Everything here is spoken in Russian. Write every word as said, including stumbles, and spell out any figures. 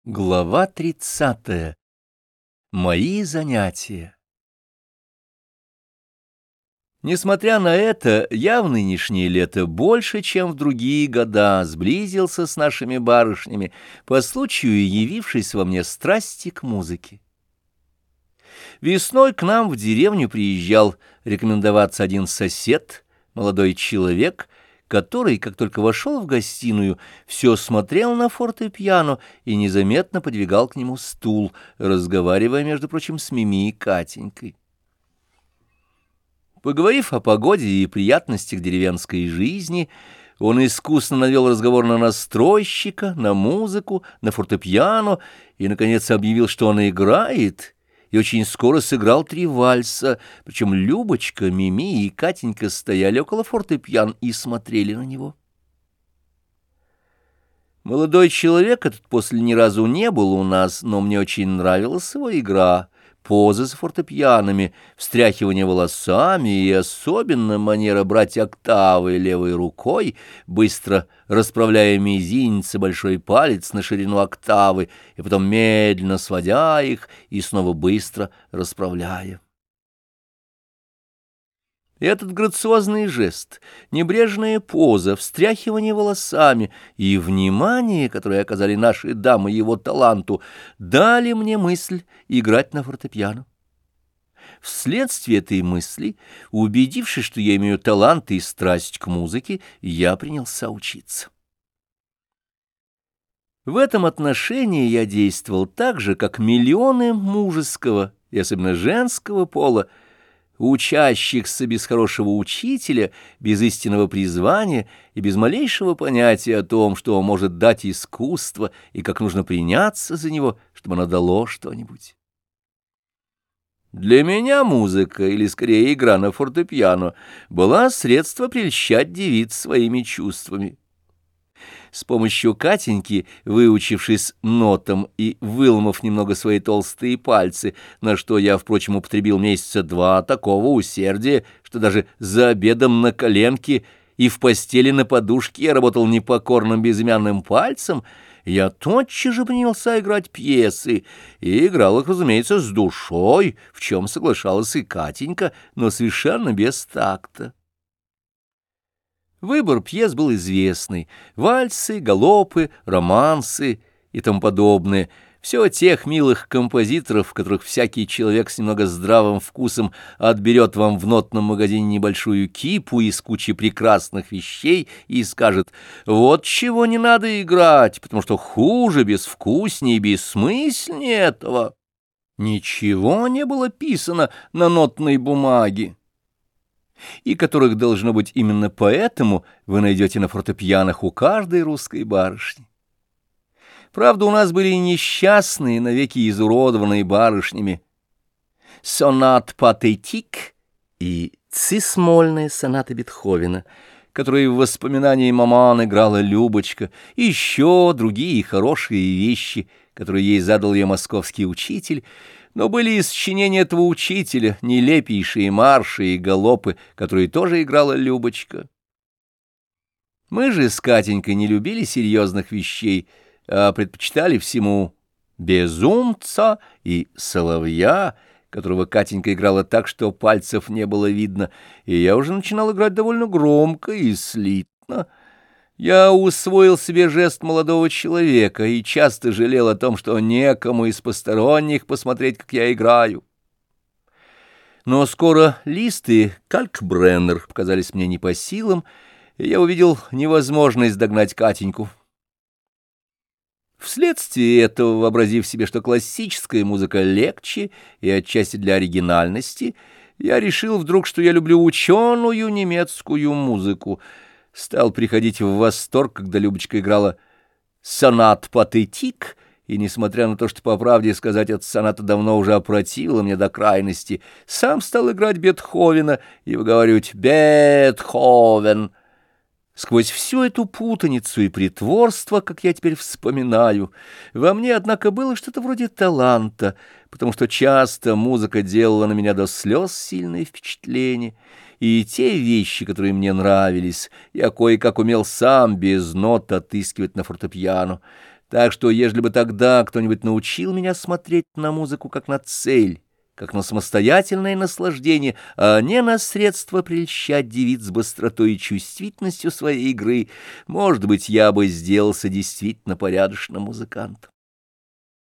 Глава тридцатая. Мои занятия. Несмотря на это, я в нынешнее лето больше, чем в другие года, сблизился с нашими барышнями по случаю явившейся во мне страсти к музыке. Весной к нам в деревню приезжал рекомендоваться один сосед, молодой человек, который, как только вошел в гостиную, все смотрел на фортепиано и незаметно подвигал к нему стул, разговаривая, между прочим, с Мими и Катенькой. Поговорив о погоде и приятностях деревенской жизни, он искусно навел разговор на настройщика, на музыку, на фортепиано и, наконец, объявил, что он играет, и очень скоро сыграл три вальса, причем Любочка, Мими и Катенька стояли около фортепиано и смотрели на него. Молодой человек этот после ни разу не был у нас, но мне очень нравилась его игра, позы за фортепианами, встряхивание волосами и особенно манера брать октавы левой рукой, быстро расправляя мизинец и большой палец на ширину октавы, и потом медленно сводя их и снова быстро расправляя. Этот грациозный жест, небрежная поза, встряхивание волосами и внимание, которое оказали наши дамы его таланту, дали мне мысль играть на фортепиано. Вследствие этой мысли, убедившись, что я имею талант и страсть к музыке, я принялся учиться. В этом отношении я действовал так же, как миллионы мужеского и особенно женского пола, учащихся без хорошего учителя, без истинного призвания и без малейшего понятия о том, что может дать искусство и как нужно приняться за него, чтобы оно дало что-нибудь. Для меня музыка, или скорее игра на фортепиано, была средство прельщать девиц своими чувствами. С помощью Катеньки, выучившись нотам и выломав немного свои толстые пальцы, на что я, впрочем, употребил месяца два такого усердия, что даже за обедом на коленке и в постели на подушке я работал непокорным безымянным пальцем, я тотчас же принялся играть пьесы, и играл их, разумеется, с душой, в чем соглашалась и Катенька, но совершенно без такта. Выбор пьес был известный — вальсы, галопы, романсы и тому подобное. Все тех милых композиторов, которых всякий человек с немного здравым вкусом отберет вам в нотном магазине небольшую кипу из кучи прекрасных вещей и скажет: «Вот чего не надо играть, потому что хуже, безвкуснее и бессмысленнее этого». Ничего не было писано на нотной бумаге, и которых, должно быть, именно поэтому вы найдете на фортепианах у каждой русской барышни. Правда, у нас были несчастные, навеки изуродованные барышнями сонат патетик и цис-мольная соната Бетховена, которые в воспоминании маман играла Любочка, и еще другие хорошие вещи, которые ей задал ее московский учитель, но были из сочинения этого учителя нелепейшие марши и галопы, которые тоже играла Любочка. Мы же с Катенькой не любили серьезных вещей, а предпочитали всему безумца и соловья, которого Катенька играла так, что пальцев не было видно, и я уже начинал играть довольно громко и слитно. Я усвоил себе жест молодого человека и часто жалел о том, что некому из посторонних посмотреть, как я играю. Но скоро Лист и Калькбреннер показались мне не по силам, и я увидел невозможность догнать Катеньку. Вследствие этого, вообразив себе, что классическая музыка легче и отчасти для оригинальности, я решил вдруг, что я люблю ученую немецкую музыку. Стал приходить в восторг, когда Любочка играла сонат патетик, и, несмотря на то, что, по правде сказать, эта соната давно уже опротивила мне до крайности, сам стал играть Бетховена и выговаривать «Бетховен». Сквозь всю эту путаницу и притворство, как я теперь вспоминаю, во мне, однако, было что-то вроде таланта, потому что часто музыка делала на меня до слез сильное впечатление, и те вещи, которые мне нравились, я кое-как умел сам без нот отыскивать на фортепиано. Так что, ежели бы тогда кто-нибудь научил меня смотреть на музыку как на цель, как на самостоятельное наслаждение, а не на средство прельщать девиц быстротой и чувствительностью своей игры, может быть, я бы сделался действительно порядочным музыкантом.